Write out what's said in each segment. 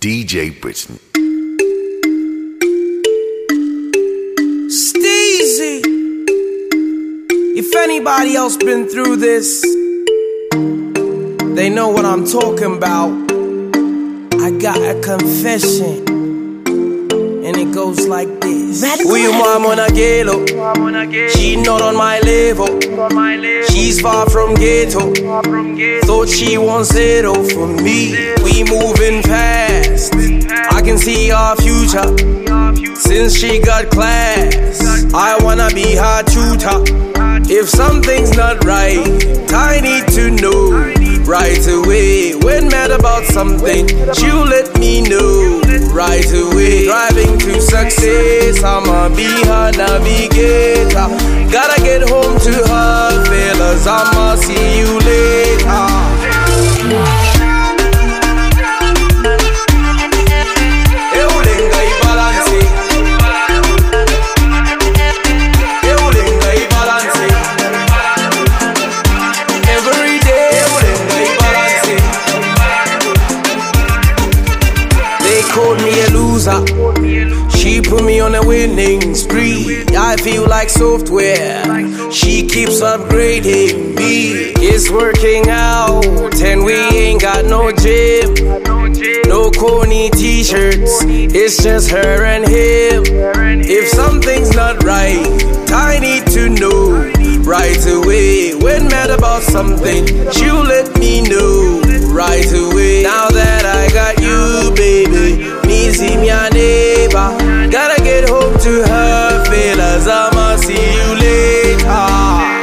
DJ Britain. Steezy. If anybody else been through this, they know what I'm talking about. I got a confession, and it goes like this. We mom on a ghetto, she not on my level. She's far from ghetto, thought she won't settle for me. We moving fast, I can see our future. Since she got class, I wanna be her tutor. If something's not right, I need to know right away. When mad about something, she'll let me know right away. Driving to success, I'ma be her navigator. Gotta get home to her, fellas, I'ma see you later. Called me a loser, she put me on a winning spree. I feel like software, she keeps upgrading me. It's working out, and we ain't got no gym, no corny t-shirts, it's just her and him. If something's not right, I need to know right away. When mad about something, she'll let me know right away. Now that I got you, baby, me see me a neighbor. Gotta get home to her, fellas, I'ma see you later.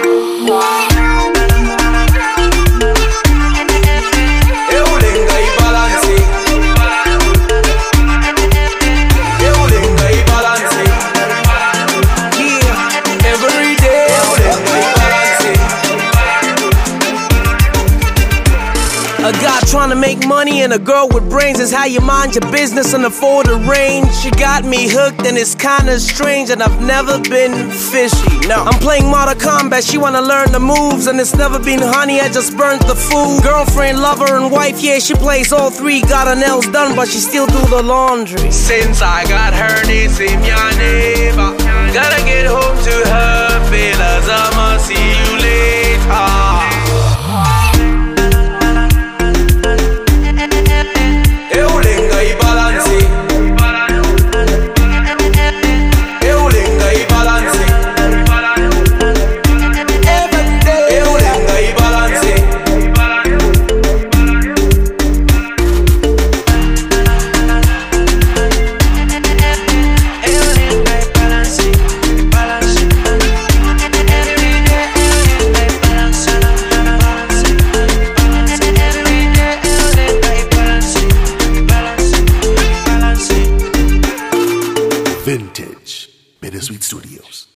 A guy trying to make money and a girl with brains is how you mind your business and afford a range. She got me hooked and it's kinda strange, and I've never been fishy, no. I'm playing Mortal Kombat, she wanna learn the moves, and it's never been honey, I just burnt the food. Girlfriend, lover, and wife, yeah, she plays all three. Got her nails done, but she still do the laundry. Since I got her, they say me a neighbor. Gotta get home to her, fellas, I'ma see you later. Vintage Bittersweet Studios.